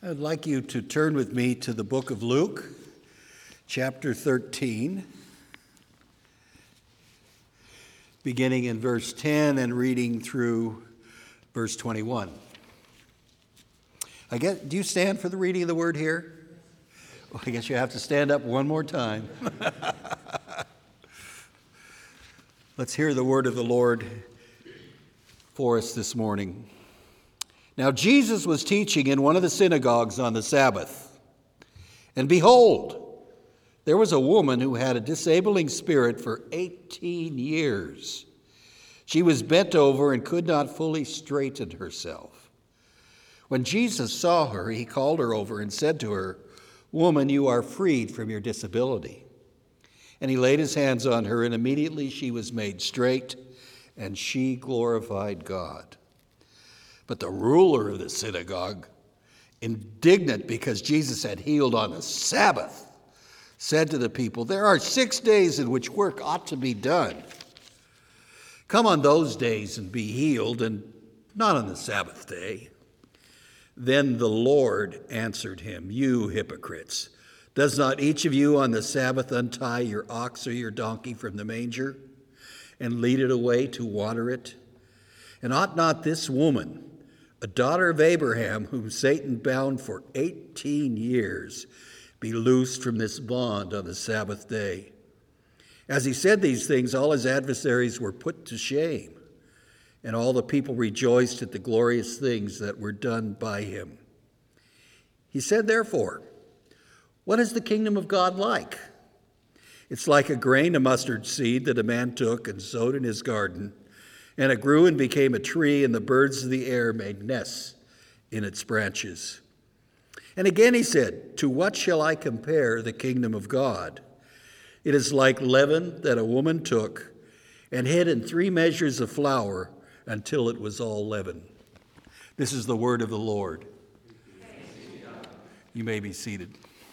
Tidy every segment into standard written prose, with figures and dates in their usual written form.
I'd like you to turn with me to the book of Luke, chapter 13, beginning in verse 10 and reading through verse 21. Do you stand for the reading of the word here? Well, I guess you have to stand up one more time. Let's hear the word of the Lord for us this morning. Now Jesus was teaching in one of the synagogues on the Sabbath. And behold, there was a woman who had a disabling spirit for 18 years. She was bent over and could not fully straighten herself. When Jesus saw her, he called her over and said to her, "Woman, you are freed from your disability." And he laid his hands on her, and immediately she was made straight, and she glorified God. But the ruler of the synagogue, indignant because Jesus had healed on the Sabbath, said to the people, "There are 6 days in which work ought to be done. Come on those days and be healed, and not on the Sabbath day." Then the Lord answered him, "You hypocrites, does not each of you on the Sabbath untie your ox or your donkey from the manger and lead it away to water it? And ought not this woman, a daughter of Abraham, whom Satan bound for 18 years, be loosed from this bond on the Sabbath day?" As he said these things, all his adversaries were put to shame, and all the people rejoiced at the glorious things that were done by him. He said, therefore, "What is the kingdom of God like? It's like a grain of mustard seed that a man took and sowed in his garden, and it grew and became a tree, and the birds of the air made nests in its branches." And again he said, "To what shall I compare the kingdom of God? It is like leaven that a woman took and hid in 3 measures of flour until it was all leavened." This is the word of the Lord. You may be seated.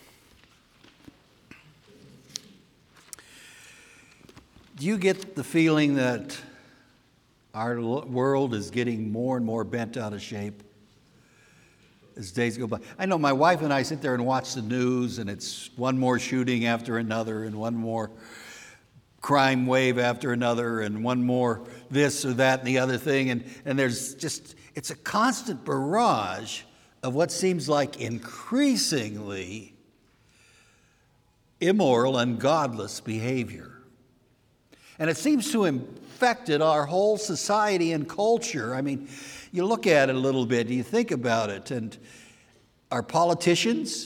Do you get the feeling that our world is getting more and more bent out of shape as days go by? I know my wife and I sit there and watch the news, and it's one more shooting after another, and one more crime wave after another, and one more this or that and the other thing. And there's just, it's a constant barrage of what seems like increasingly immoral and godless behavior. And it seems to have infected our whole society and culture. I mean, you look at it a little bit, you think about it, and our politicians,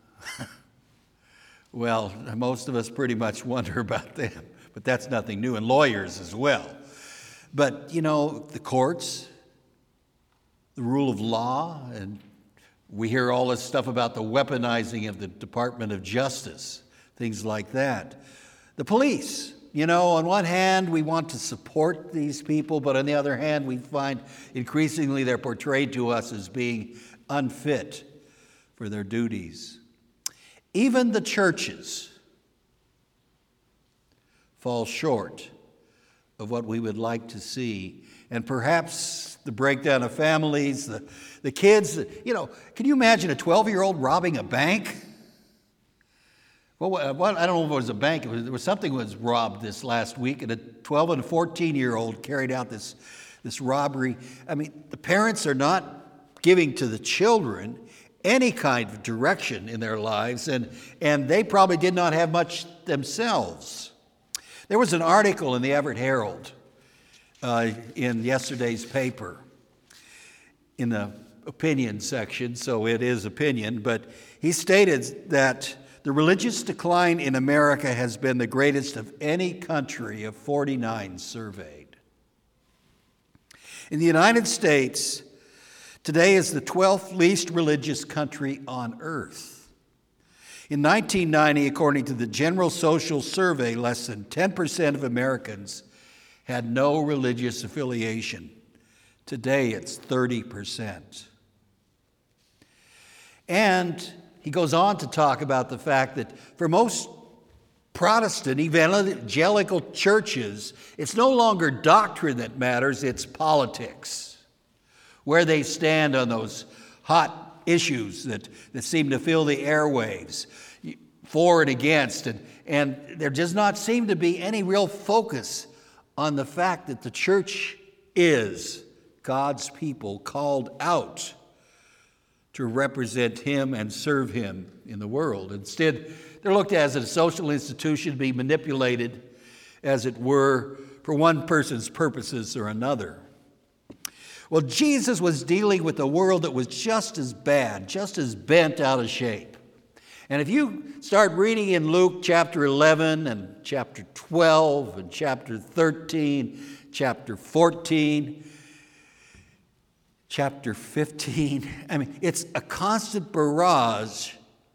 well, most of us pretty much wonder about them, but that's nothing new, and lawyers as well. But, you know, the courts, the rule of law, and we hear all this stuff about the weaponizing of the Department of Justice, things like that. The police. You know, on one hand, we want to support these people, but on the other hand, we find increasingly they're portrayed to us as being unfit for their duties. Even the churches fall short of what we would like to see. And perhaps the breakdown of families, the kids, you know, can you imagine a 12-year-old robbing a bank? Well, I don't know if it was a bank. There was something was robbed this last week, and a 12 and a 14-year-old carried out this robbery. I mean, the parents are not giving to the children any kind of direction in their lives, and they probably did not have much themselves. There was an article in the Everett Herald in yesterday's paper in the opinion section, so it is opinion, but he stated that the religious decline in America has been the greatest of any country of 49 surveyed. In the United States, today is the 12th least religious country on earth. In 1990, according to the General Social Survey, less than 10% of Americans had no religious affiliation. Today, it's 30%. And he goes on to talk about the fact that for most Protestant evangelical churches, it's no longer doctrine that matters, it's politics. Where they stand on those hot issues that seem to fill the airwaves, for and against, and there does not seem to be any real focus on the fact that the church is God's people called out to represent Him and serve Him in the world. Instead, they're looked at as a social institution to be manipulated, as it were, for one person's purposes or another. Well, Jesus was dealing with a world that was just as bad, just as bent out of shape. And if you start reading in Luke chapter 11 and chapter 12 and chapter 13, chapter 14, chapter 15, it's a constant barrage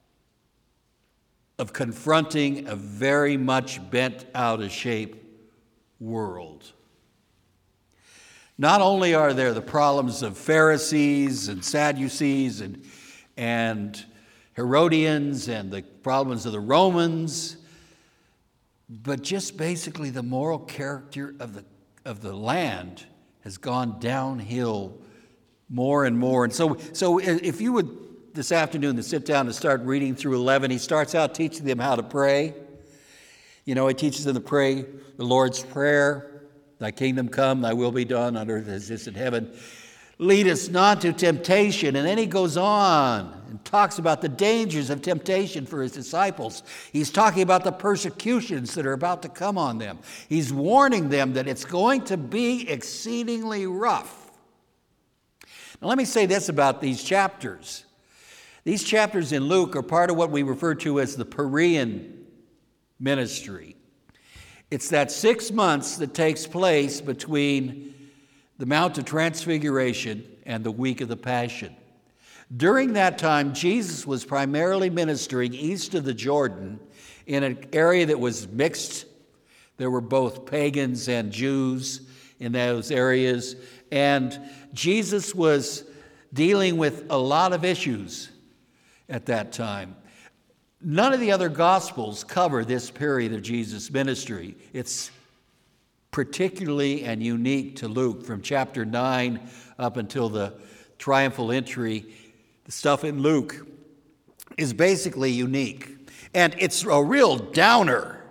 of confronting a very much bent out of shape world. Not only are there the problems of Pharisees and Sadducees and Herodians and the problems of the Romans, but just basically the moral character of the land has gone downhill more and more. And so if you would this afternoon to sit down and start reading through 11, he starts out teaching them how to pray. He teaches them to pray the Lord's Prayer, thy kingdom come, thy will be done on earth as it is in heaven. Lead us not to temptation. And then he goes on and talks about the dangers of temptation for his disciples. He's talking about the persecutions that are about to come on them. He's warning them that it's going to be exceedingly rough. Now let me say this about these chapters. These chapters in Luke are part of what we refer to as the Perean ministry. It's that 6 months that takes place between the Mount of Transfiguration and the week of the Passion. During that time, Jesus was primarily ministering east of the Jordan in an area that was mixed. There were both pagans and Jews in those areas, and Jesus was dealing with a lot of issues at that time. None of the other Gospels cover this period of Jesus' ministry. It's particularly and unique to Luke from chapter 9 up until the triumphal entry. The stuff in Luke is basically unique. And it's a real downer.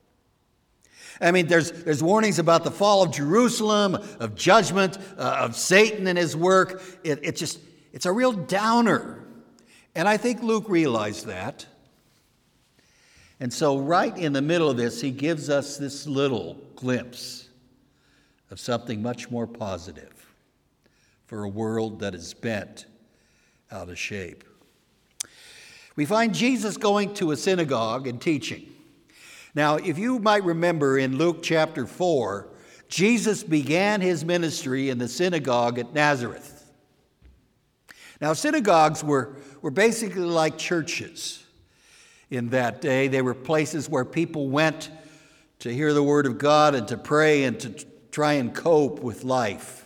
There's warnings about the fall of Jerusalem, of judgment, of Satan and his work. It's a real downer. And I think Luke realized that. And so right in the middle of this, he gives us this little glimpse of something much more positive for a world that is bent out of shape. We find Jesus going to a synagogue and teaching. Now, if you might remember in Luke chapter 4, Jesus began his ministry in the synagogue at Nazareth. Now, synagogues were basically like churches. In that day, they were places where people went to hear the word of God and to pray and to try and cope with life.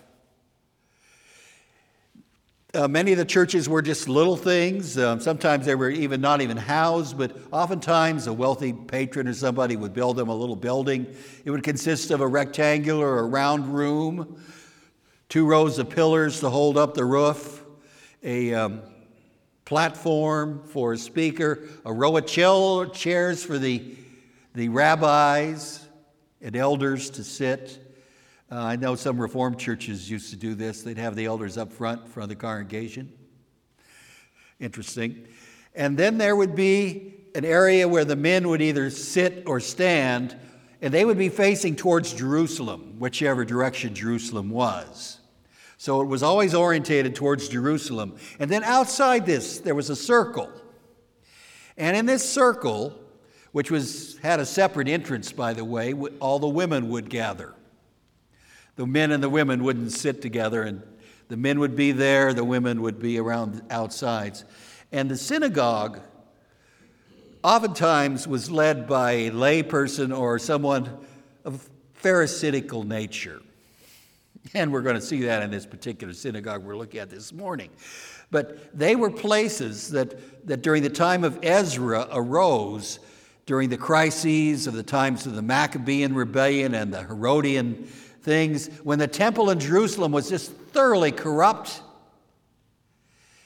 Many of the churches were just little things. Sometimes they were not even housed, but oftentimes a wealthy patron or somebody would build them a little building. It would consist of a rectangular or round room, 2 rows of pillars to hold up the roof, a platform for a speaker, a row of chairs for the rabbis and elders to sit. I know some Reformed churches used to do this. They'd have the elders up front in front of the congregation. Interesting. And then there would be an area where the men would either sit or stand, and they would be facing towards Jerusalem, whichever direction Jerusalem was. So it was always orientated towards Jerusalem. And then outside this, there was a circle. And in this circle, which had a separate entrance, by the way, all the women would gather. The men and the women wouldn't sit together, and the men would be there, the women would be around the outsides. And the synagogue oftentimes was led by a lay person or someone of Pharisaical nature. And we're going to see that in this particular synagogue we're looking at this morning. But they were places that during the time of Ezra arose during the crises of the times of the Maccabean rebellion and the Herodian things, when the temple in Jerusalem was just thoroughly corrupt.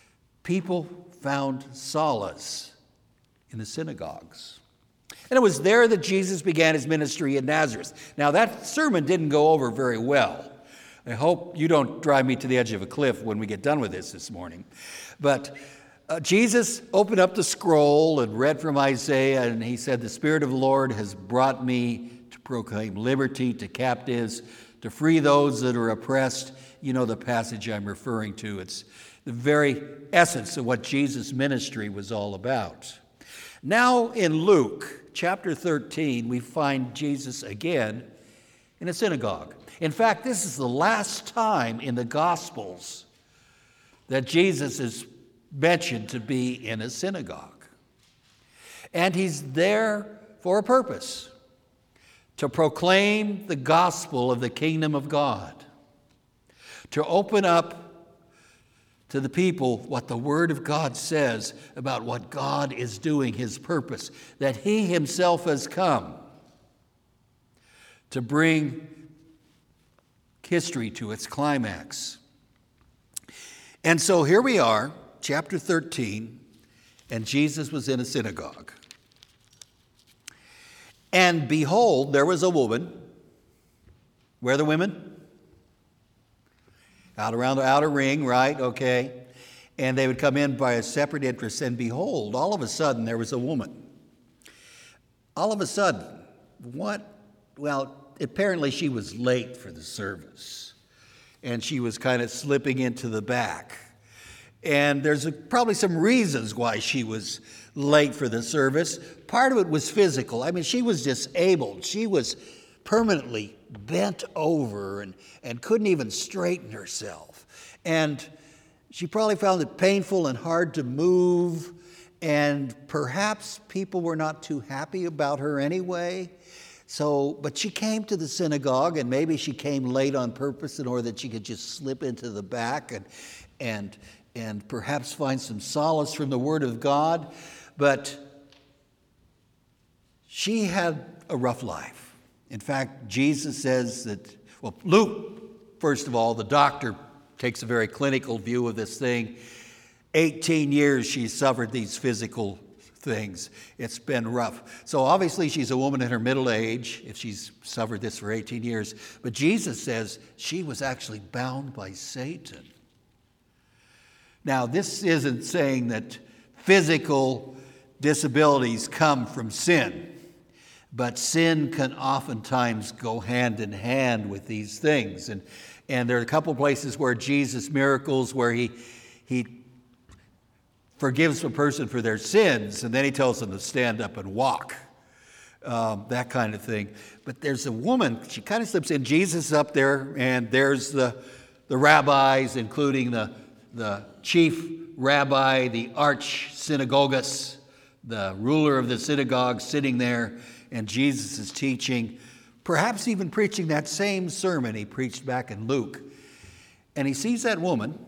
people found solace in the synagogues. And it was there that Jesus began his ministry in Nazareth. Now, that sermon didn't go over very well. I hope you don't drive me to the edge of a cliff when we get done with this morning. But Jesus opened up the scroll and read from Isaiah, and he said, "The Spirit of the Lord has brought me to proclaim liberty to captives, to free those that are oppressed." You know the passage I'm referring to. It's the very essence of what Jesus' ministry was all about. Now in Luke chapter 13, we find Jesus again in a synagogue. In fact, this is the last time in the Gospels that Jesus is mentioned to be in a synagogue. And he's there for a purpose, to proclaim the gospel of the kingdom of God, to open up to the people what the Word of God says about what God is doing, his purpose, that he himself has come to bring history to its climax. And so here we are, chapter 13, and Jesus was in a synagogue. And behold, there was a woman. Where are the women? Out around the outer ring, right? Okay. And they would come in by a separate entrance, and behold, all of a sudden there was a woman. All of a sudden, what? Well, apparently she was late for the service, and she was kind of slipping into the back. And there's probably some reasons why she was late for the service. Part of it was physical. I mean, she was disabled. She was permanently bent over and couldn't even straighten herself. And she probably found it painful and hard to move, and perhaps people were not too happy about her anyway. But she came to the synagogue, and maybe she came late on purpose in order that she could just slip into the back and perhaps find some solace from the Word of God. But she had a rough life. In fact, Jesus says that, Luke, first of all, the doctor takes a very clinical view of this thing. 18 years she suffered these physical things. It's been rough. So obviously she's a woman in her middle age if she's suffered this for 18 years. But Jesus says she was actually bound by Satan. Now, this isn't saying that physical disabilities come from sin, but sin can oftentimes go hand in hand with these things. And there are a couple places where Jesus miracles where he forgives a person for their sins, and then he tells them to stand up and walk, that kind of thing. But there's a woman, she kind of slips in. Jesus is up there, and there's the rabbis, including the chief rabbi, the arch synagogus, the ruler of the synagogue, sitting there, and Jesus is teaching, perhaps even preaching that same sermon he preached back in Luke. And he sees that woman,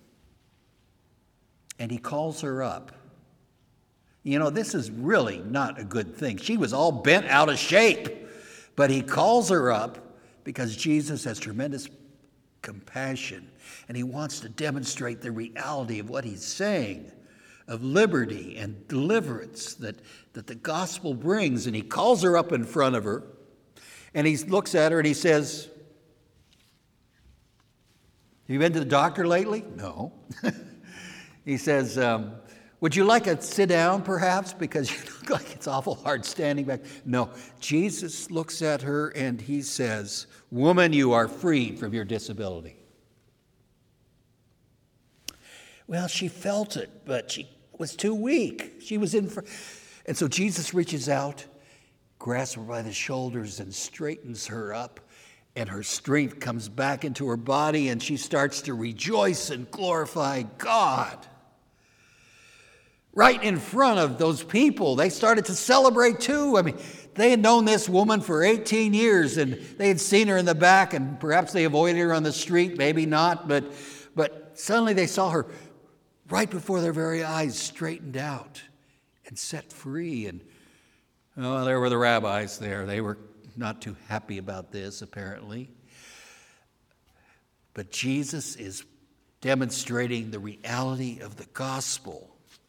and he calls her up. You know, this is really not a good thing. She was all bent out of shape, but he calls her up because Jesus has tremendous compassion, and he wants to demonstrate the reality of what he's saying, of liberty and deliverance that the gospel brings. And he calls her up in front of her, and he looks at her and he says, "Have you been to the doctor lately?" "No." He says, "Would you like to sit down perhaps, because you look like it's awful hard standing back?" "No." Jesus looks at her and he says, "Woman, you are freed from your disability." Well, she felt it, but she was too weak. She was and so Jesus reaches out, grasps her by the shoulders, and straightens her up, and her strength comes back into her body, and she starts to rejoice and glorify God. Right in front of those people, they started to celebrate too. I mean, they had known this woman for 18 years, and they had seen her in the back, and perhaps they avoided her on the street, maybe not, but suddenly they saw her right before their very eyes, straightened out and set free. And there were the rabbis there. They were not too happy about this, apparently. But Jesus is demonstrating the reality of the gospel.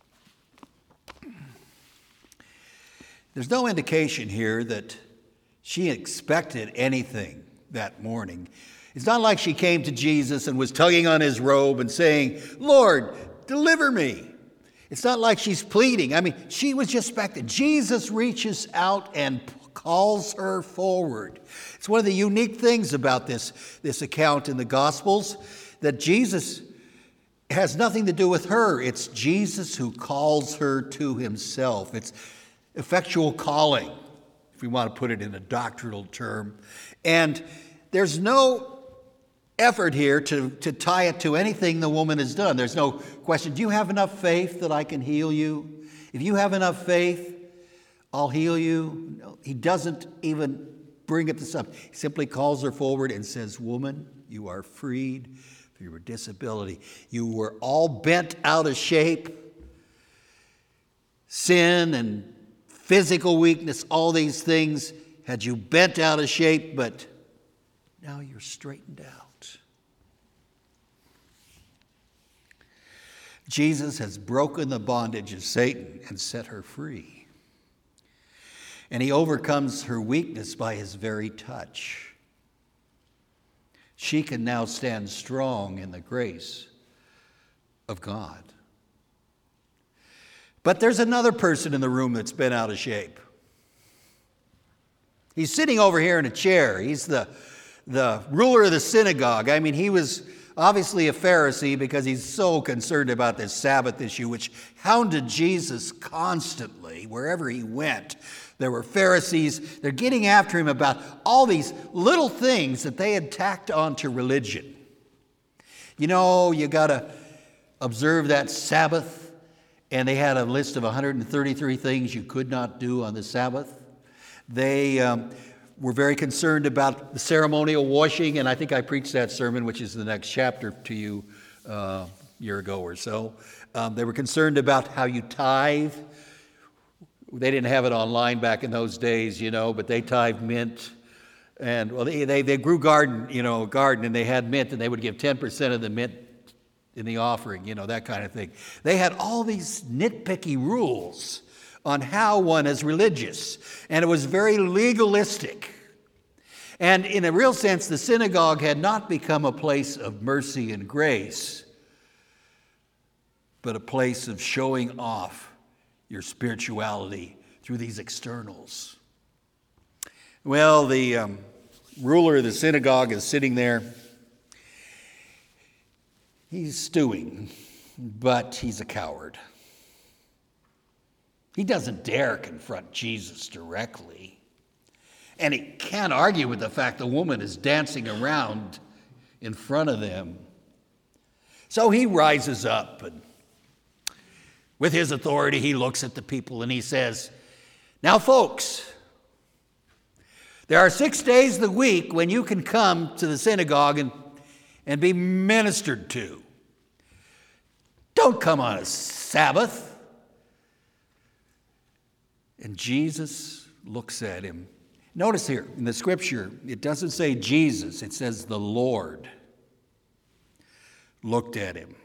There's no indication here that she expected anything that morning. It's not like she came to Jesus and was tugging on his robe and saying, "Lord, deliver me." It's not like she's pleading. I mean, she was just expecting. Jesus reaches out and calls her forward. It's one of the unique things about this account in the Gospels, that Jesus has nothing to do with her. It's Jesus who calls her to himself. It's effectual calling, if we want to put it in a doctrinal term. And there's no effort here to tie it to anything the woman has done. There's no question, do you have enough faith that I can heal you? If you have enough faith, I'll heal you. No, he doesn't even bring it to something. He simply calls her forward and says, "Woman, you are freed from your disability. You were all bent out of shape. Sin and physical weakness, all these things had you bent out of shape, but now you're straightened out." Jesus has broken the bondage of Satan and set her free. And he overcomes her weakness by his very touch. She can now stand strong in the grace of God. But there's another person in the room that's been out of shape. He's sitting over here in a chair. He's the ruler of the synagogue. I mean, he was obviously a Pharisee because he's so concerned about this Sabbath issue, which hounded Jesus constantly wherever he went. There were Pharisees. They're getting after him about all these little things that they had tacked onto religion. You know, you got to observe that Sabbath. And they had a list of 133 things you could not do on the Sabbath. They were very concerned about the ceremonial washing, and I think I preached that sermon, which is the next chapter, to you a year ago or so. They were concerned about how you tithe. They didn't have it online back in those days, but they tithed mint. And well, they grew garden, and they had mint, and they would give 10% of the mint in the offering, that kind of thing. They had all these nitpicky rules on how one is religious, and it was very legalistic. And in a real sense, the synagogue had not become a place of mercy and grace, but a place of showing off your spirituality through these externals. Well, the ruler of the synagogue is sitting there. He's stewing, but he's a coward. He doesn't dare confront Jesus directly. And he can't argue with the fact the woman is dancing around in front of them. So he rises up, and with his authority, he looks at the people and he says, "Now, folks, there are 6 days of the week when you can come to the synagogue and be ministered to. Don't come on a Sabbath." And Jesus looks at him. Notice here in the scripture, it doesn't say Jesus, it says the Lord looked at him.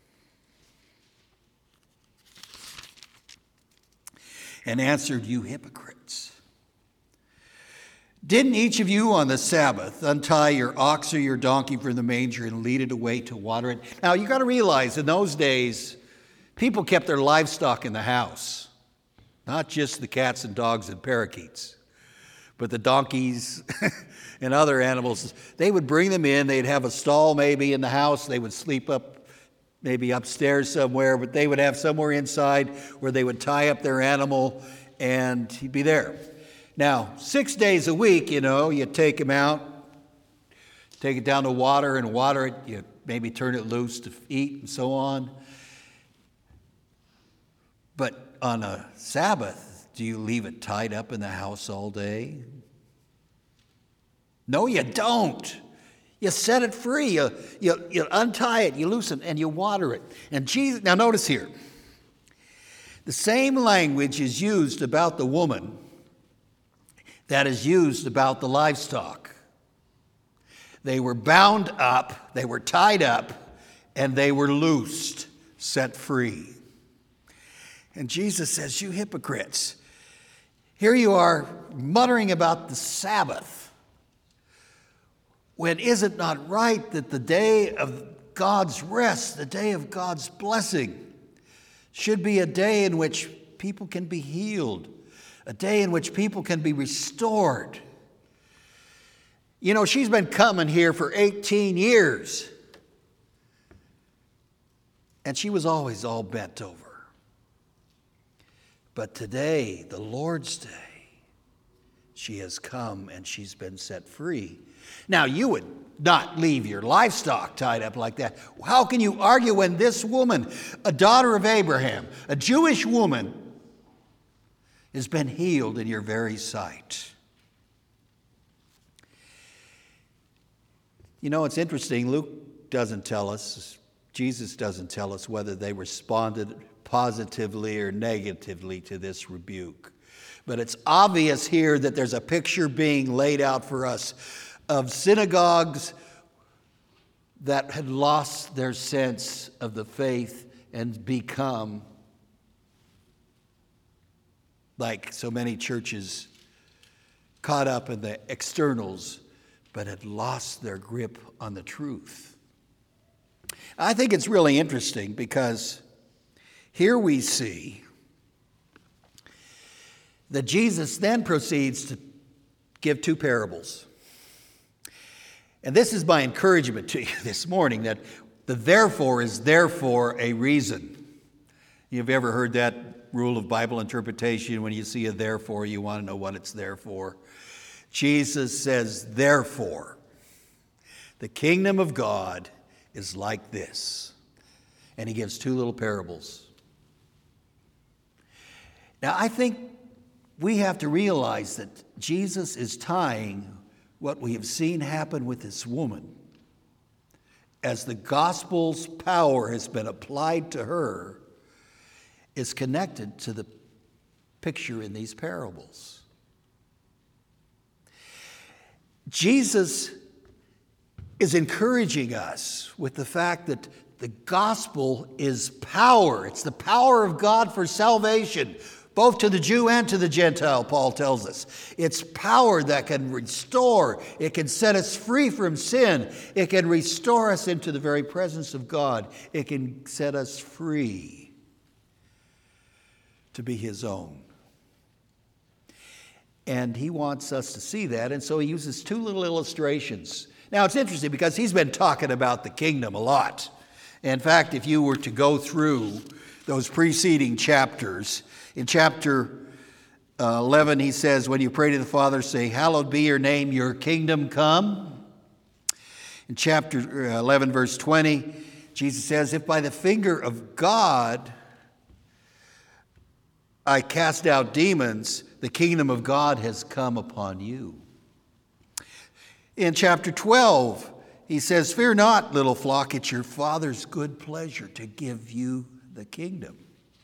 And answered, "You hypocrites. Didn't each of you on the Sabbath untie your ox or your donkey from the manger and lead it away to water it?" Now, you got to realize in those days, people kept their livestock in the house, not just the cats and dogs and parakeets, but the donkeys and other animals. They would bring them in. They'd have a stall maybe in the house. They would sleep up maybe upstairs somewhere, but they would have somewhere inside where they would tie up their animal and he'd be there. Now, 6 days a week, you take him out, take it down to water and water it. You maybe turn it loose to eat and so on. But on a Sabbath, do you leave it tied up in the house all day? No, you don't. You set it free. You untie it, you loosen it, and you water it. And Jesus, now notice here, the same language is used about the woman that is used about the livestock. They were bound up, they were tied up, and they were loosed, set free. And Jesus says, you hypocrites, here you are muttering about the Sabbath, when is it not right that the day of God's rest, the day of God's blessing, should be a day in which people can be healed, a day in which people can be restored? You know, she's been coming here for 18 years, and she was always all bent over. But today, the Lord's day, she has come and she's been set free. Now, you would not leave your livestock tied up like that. How can you argue when this woman, a daughter of Abraham, a Jewish woman, has been healed in your very sight? You know, it's interesting. Luke doesn't tell us, Jesus doesn't tell us whether they responded positively or negatively to this rebuke. But it's obvious here that there's a picture being laid out for us of synagogues that had lost their sense of the faith and become, like so many churches, caught up in the externals, but had lost their grip on the truth. I think it's really interesting because here we see that Jesus then proceeds to give two parables. And this is my encouragement to you this morning, that the therefore is therefore a reason. You've ever heard that rule of Bible interpretation? When you see a therefore, you want to know what it's there for. Jesus says, therefore, the kingdom of God is like this. And he gives two little parables. Now, I think we have to realize that Jesus is tying what we have seen happen with this woman, as the gospel's power has been applied to her, is connected to the picture in these parables. Jesus is encouraging us with the fact that the gospel is power. It's the power of God for salvation, both to the Jew and to the Gentile, Paul tells us. It's power that can restore. It can set us free from sin. It can restore us into the very presence of God. It can set us free to be his own. And he wants us to see that, and so he uses two little illustrations. Now, it's interesting because he's been talking about the kingdom a lot. In fact, if you were to go through those preceding chapters, in chapter 11, he says, when you pray to the Father, say, hallowed be your name, your kingdom come. In chapter 11, verse 20, Jesus says, if by the finger of God I cast out demons, the kingdom of God has come upon you. In chapter 12, he says, fear not, little flock, it's your Father's good pleasure to give you the kingdom.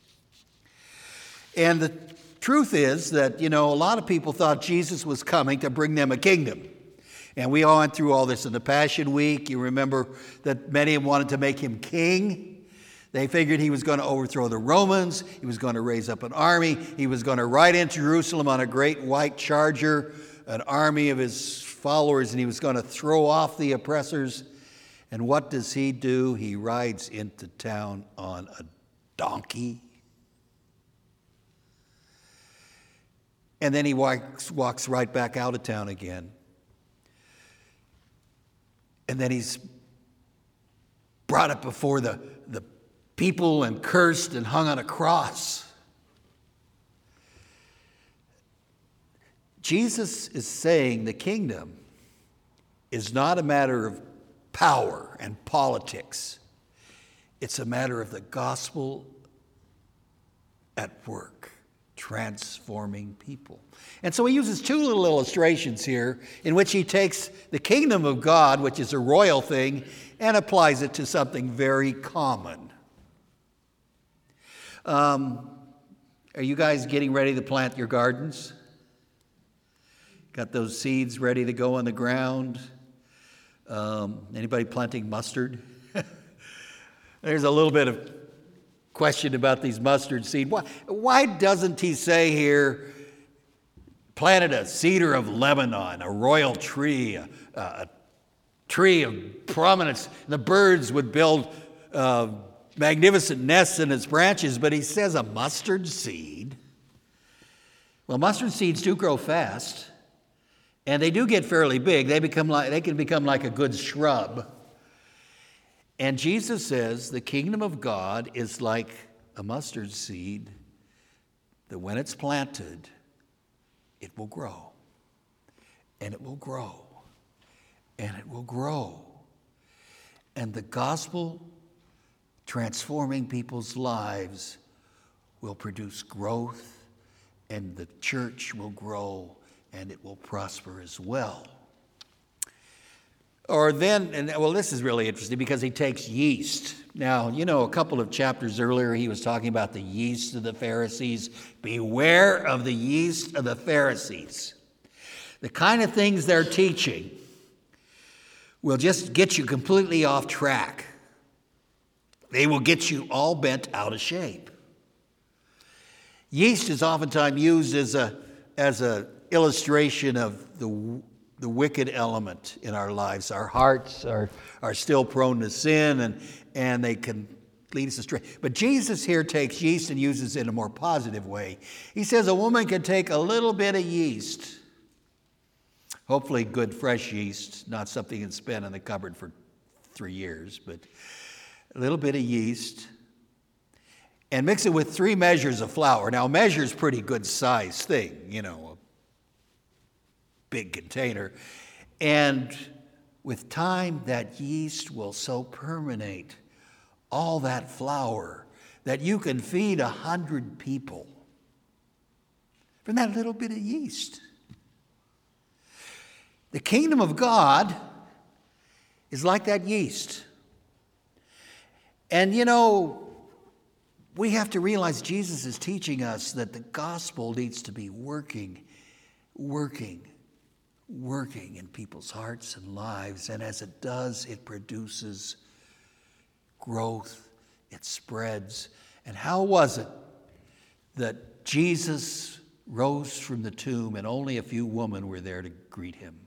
And the truth is that, a lot of people thought Jesus was coming to bring them a kingdom. And we all went through all this in the Passion Week. You remember that many of them wanted to make him king. They figured he was going to overthrow the Romans. He was going to raise up an army. He was going to ride into Jerusalem on a great white charger, an army of his followers, and he was going to throw off the oppressors. And what does he do? He rides into town on a donkey. And then he walks right back out of town again. And then he's brought up before the people and cursed and hung on a cross. Jesus is saying the kingdom is not a matter of power and politics. It's a matter of the gospel at work, transforming people. And so he uses two little illustrations here in which he takes the kingdom of God, which is a royal thing, and applies it to something very common. Are you guys getting ready to plant your gardens? Got those seeds ready to go on the ground? Anybody planting mustard? There's a little bit of question about these mustard seed. Why doesn't he say here, planted a cedar of Lebanon, a royal tree, a tree of prominence, and the birds would build magnificent nests in its branches, but he says a mustard seed? Well, mustard seeds do grow fast, and they do get fairly big. They can become like a good shrub. And Jesus says the kingdom of God is like a mustard seed that when it's planted, it will grow, and it will grow, and it will grow. And the gospel transforming people's lives will produce growth, and the church will grow, and it will prosper as well. Or then, this is really interesting because he takes yeast. Now, a couple of chapters earlier, he was talking about the yeast of the Pharisees. Beware of the yeast of the Pharisees. The kind of things they're teaching will just get you completely off track. They will get you all bent out of shape. Yeast is oftentimes used as a illustration of the wicked element in our lives. Our hearts are still prone to sin, and they can lead us astray. But Jesus here takes yeast and uses it in a more positive way. He says a woman can take a little bit of yeast, hopefully good fresh yeast, not something that's been in the cupboard for 3 years, but a little bit of yeast, and mix it with 3 measures of flour. Now, a measure is a pretty good size thing, a big container. And with time, that yeast will so permeate all that flour that you can feed 100 people from that little bit of yeast. The kingdom of God is like that yeast. And we have to realize Jesus is teaching us that the gospel needs to be working in people's hearts and lives. And as it does, it produces growth, it spreads. And how was it that Jesus rose from the tomb and only a few women were there to greet him?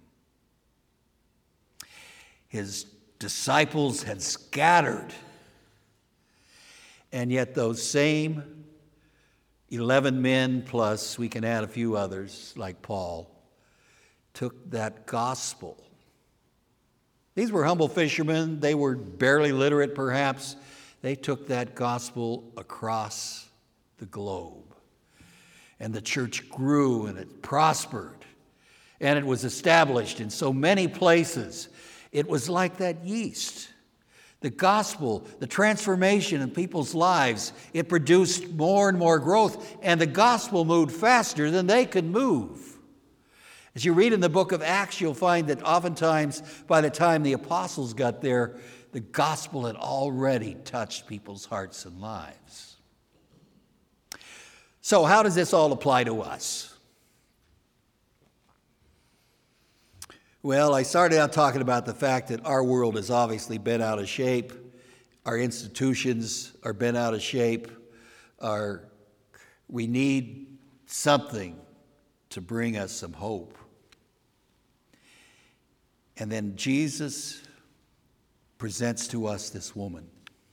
His disciples had scattered. And yet those same 11 men, plus we can add a few others like Paul, took that gospel. These were humble fishermen. They were barely literate, perhaps. They took that gospel across the globe. And the church grew and it prospered. And it was established in so many places. It was like that yeast. The gospel, the transformation in people's lives, it produced more and more growth, and the gospel moved faster than they could move. As you read in the book of Acts, you'll find that oftentimes by the time the apostles got there, the gospel had already touched people's hearts and lives. So how does this all apply to us? Well, I started out talking about the fact that our world has obviously been out of shape. Our institutions are bent out of shape. We need something to bring us some hope. And then Jesus presents to us this woman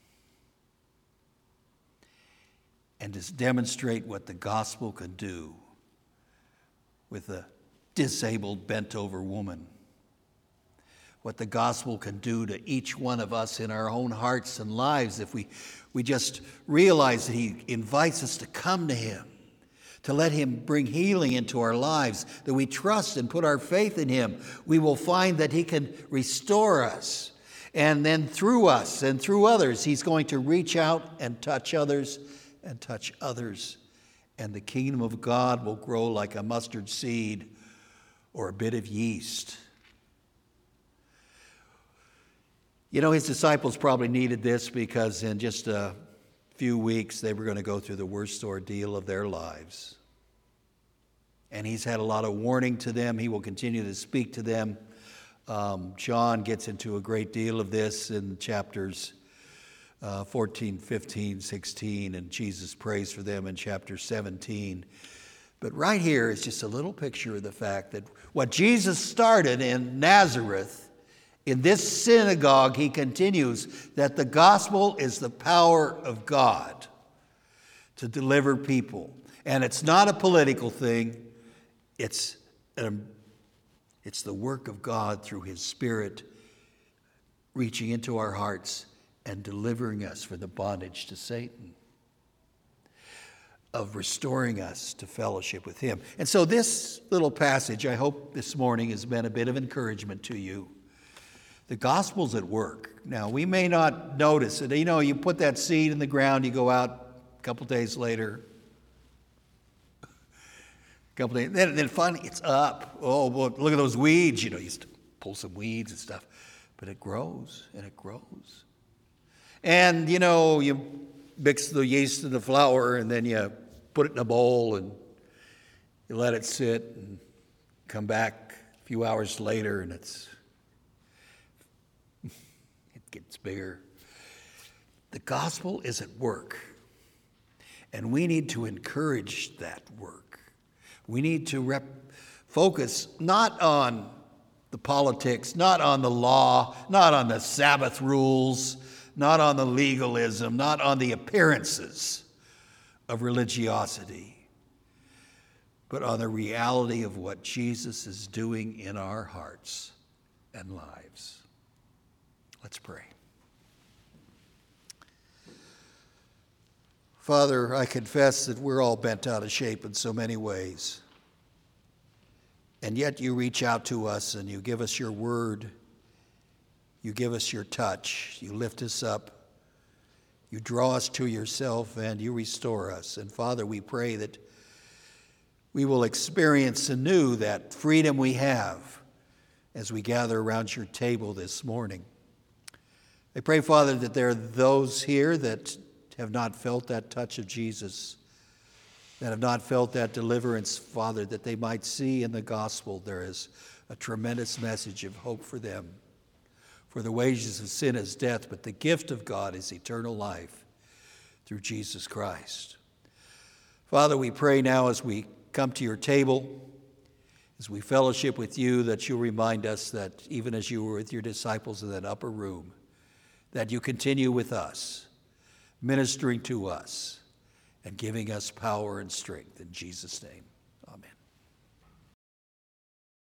and to demonstrate what the gospel can do with a disabled, bent-over woman. What the gospel can do to each one of us in our own hearts and lives if we just realize that he invites us to come to him, to let him bring healing into our lives, that we trust and put our faith in him. We will find that he can restore us. And then through us and through others, he's going to reach out and touch others and touch others. And the kingdom of God will grow like a mustard seed or a bit of yeast. His disciples probably needed this because in just a few weeks they were going to go through the worst ordeal of their lives. And he's had a lot of warning to them. He will continue to speak to them. John gets into a great deal of this in chapters 14, 15, 16, and Jesus prays for them in chapter 17. But right here is just a little picture of the fact that what Jesus started in Nazareth, in this synagogue, he continues that the gospel is the power of God to deliver people. And it's not a political thing. It's the work of God through his Spirit reaching into our hearts and delivering us from the bondage to Satan, of restoring us to fellowship with him. And so this little passage, I hope this morning, has been a bit of encouragement to you. The gospel's at work. Now, we may not notice it. You know, you put that seed in the ground, you go out a couple days later, then finally it's up. Oh, look at those weeds. You know, you used to pull some weeds and stuff. But it grows, and it grows. And, you know, you mix the yeast in the flour, and then you put it in a bowl, and you let it sit, and come back a few hours later, and it gets bigger. The gospel is at work, and we need to encourage that work. We need to focus not on the politics, not on the law, not on the Sabbath rules, not on the legalism, not on the appearances of religiosity, but on the reality of what Jesus is doing in our hearts and lives. Let's pray. Father, I confess that we're all bent out of shape in so many ways. And yet you reach out to us and you give us your word. You give us your touch. You lift us up. You draw us to yourself and you restore us. And Father, we pray that we will experience anew that freedom we have as we gather around your table this morning. I pray, Father, that there are those here that have not felt that touch of Jesus, that have not felt that deliverance, Father, that they might see in the gospel there is a tremendous message of hope for them. For the wages of sin is death, but the gift of God is eternal life through Jesus Christ. Father, we pray now as we come to your table, as we fellowship with you, that you'll remind us that even as you were with your disciples in that upper room, that you continue with us, ministering to us and giving us power and strength. In Jesus' name.